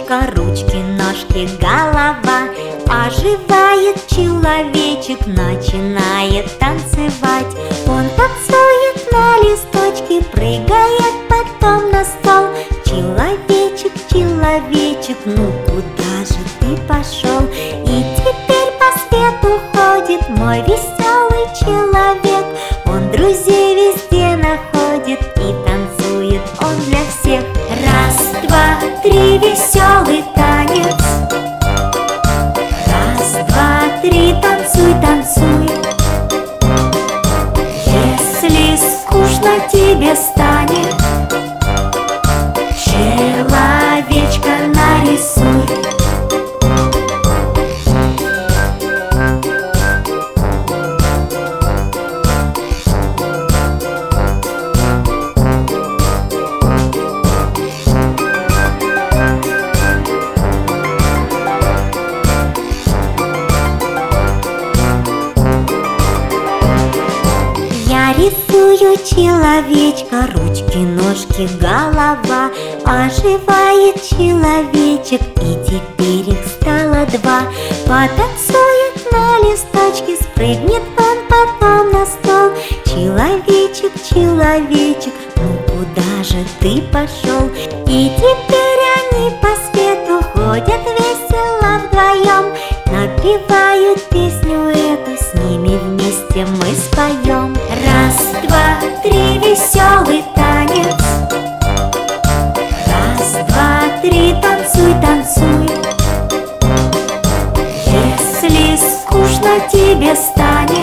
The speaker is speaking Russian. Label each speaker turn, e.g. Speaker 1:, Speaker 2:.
Speaker 1: человечка, ручки, ножки, голова. Оживает человечек, начинает танцевать. Он танцует на листочке, прыгает потом на стол. Человечек, человечек, ну куда же ты пошел? И теперь по свету ходит мой веселый человек. Он друзей везде находит и танцует он для всех. Раз, два, три, веселый танец. Раз, два, три, танцуй, танцуй. Если скучно тебе станет, человечка нарисуй. Я рисую человечка, ручки, ножки, голова. Оживает человечек, и теперь их стало два. Потанцует на листочке, спрыгнет он потом на стол. Человечек, человечек, ну куда же ты пошел? И теперь они по свету ходят весело вдвоем. Напевают песню эту, с ними вместе мы споем. Раз, два, три, веселый танец. Раз, два, три, танцуй, танцуй. Если скучно тебе станет,